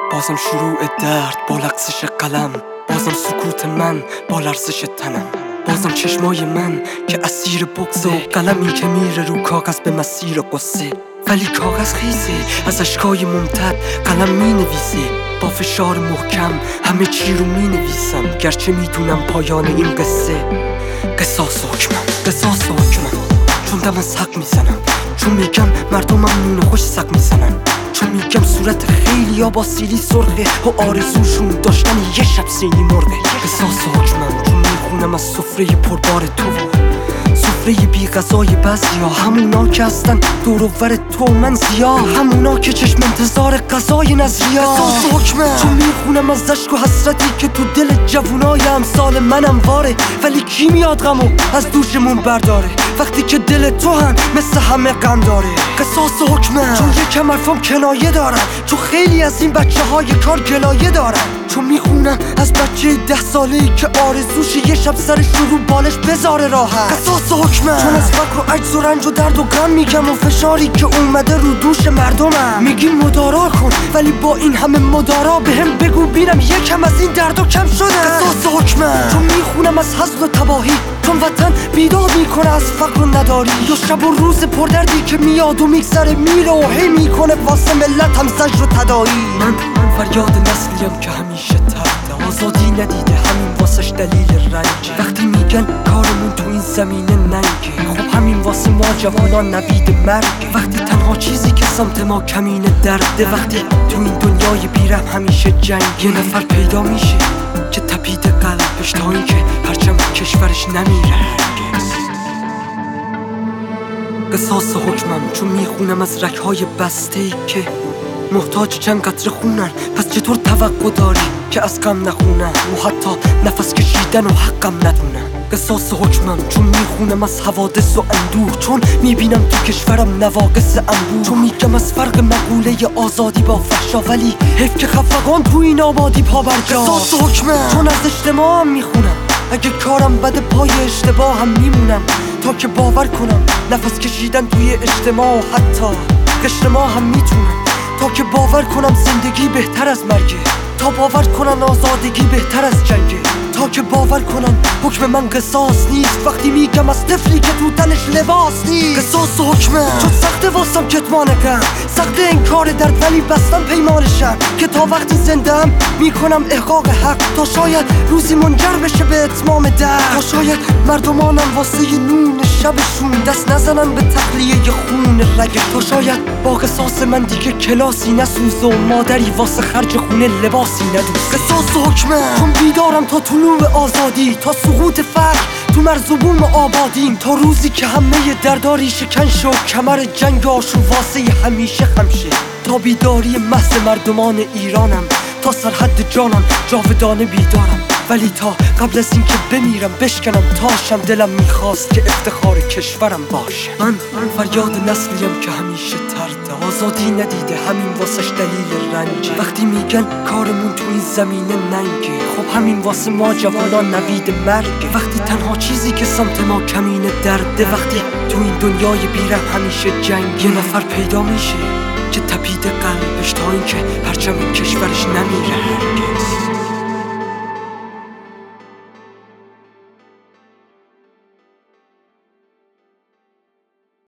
بازم شروع درد با لغزش قلم، بازم سکوت من با لرزش تنم، بازم چشمای من که اسیر بغضه و قلمی که میره رو کاغذ به مسیر قصه. ولی کاغذ خیزه از اشکای ممتد، قلم می نویسه با فشار محکم، همه چی رو می نویسم گرچه میدونم پایان این قصه. قصاص حکمم، قصاص حکمم، چون دم از حق میزنم، چون میگم مردمم نون خوش سق میزنن، چون میگم صورت خیلی ها با سیلی سرخه و آرزوشون داشتن یه شب سینی مرغه. قصاص حکمم، چون میخونم از سفره پربار تو، سفره بی غذای بعضیا، همونا که هستن دور و ور تو من زیا، همونا که چشم انتظار غذای نظریا. قصاص حکمم، چون میخونم از عشق و حسرتی که تو دل جوونای امثال منم واره، ولی کی میاد غمو از دوشمون برداره وقتی که دل تو هم مثل همه غم داره. قصاص حکمم، چون یکم حرفام کنایه دارن، چون خیلی از این بچه های کار گلایه دارن، چون میخونم از بچه 10 ساله‌ای که آرزوش یه شب سرش رو بالش بذاره راحت. قصاص حکمم، چون از فقر و عجز و رنج و درد و غم میگم و فشاری که اومده رو دوش مردمم. میگی مدارا کن ولی با این همه مدارا بهم بگو بینم یکم از این درد و کم شده. قصاص حکمم، چون میخونم از حزن و تباهی، چون وطن بیدار میکنه از فقر و نداری، یا شب و روز پردردی که میاد و میگذره میره و هی میکنه واسه ملت هم زجر و تداعی. من فریاد نسلیم که همیشه ترده، آزادی ندیده همین واسش دلیل رنجه. وقتی میگن کارمون تو این زمینه ننگه، خب همین واسه ما جوانان نوید مرگه. وقتی تنها چیزی که سمت ما کمینه درده، وقتی تو این دنیای بیرم همیشه جنگ، یه نفر پیدا میشه که تپیده قلبش تا این که پرچم کشورش نمیره. قصاص حکمم، چون میخونم از رگ‌های بسته‌ای که محتاج چند قطره خونن، پس چطور توقع داری که از غم نخونن و حتی نفس کشیدن و حقم ندونن. قصاص حکمم، چون میخونم از حوادث و اندوه، چون میبینم تو کشورم نواقص انبوه، چون میگم از فرق مقوله آزادی با فحشا، ولی حیف که خفقان تو این آبادی پا برجا. قصاص حکمم، چون از اجتماع هم میخونم، اگه کارم بده پای اشتباه هم میمونم، تا که باور کنم نفس کشیدن توی اجتماع و حتی اجتماع هم میتونم، تا که باور کنم زندگی بهتر از مرگه، تا باور کنن آزادگی بهتر از جنگه، تا که باور کنن حکم من قصاص نیست وقتی میگم از طفلی که تو تنش لباس نیست. قصاص حکمم، چون سخته واسم کتمانکم، سخته این کار درد ولی بستم پیمانشم که تا وقتی زندم میکنم احقاق حق، تا شاید روزی منجر بشه به اتمام درد، تا شاید مردمانم واسه نون شبشون دست نزنن به تخلیه خون رگش، تا شاید با قصاص من دیگه کلاسی نسوزه و مادری واسه خرج خونه لباسی ندوزه. قصاص حکمم، چون بیدارم تا طلوع آزادی، تا سقوط فقر تو مرز و بوم آبادیم، تا روزی که همه درداری شکن شد کمر جنگ آشو واسه همیشه خمشه، تا بیداری محض مردمان ایرانم، تا سرحد جانم جاودانه بیدارم، ولی تا قبل از این که بمیرم بشکنم تاشم، دلم میخواست که افتخار کشورم باشه. من فریاد نسلیم که همیشه ترده، آزادی ندیده همین واسش دلیل رنجه. وقتی میگن کارمون تو این زمینه ننگه، خب همین واسه ما جوانان نوید مرگه. وقتی تنها چیزی که سمت ما کمینه درده، وقتی تو این دنیای بیرم همیشه جنگ، یه نفر پیدا میشه که تپیده قلبش تا این که پرچم کشورش نمیره.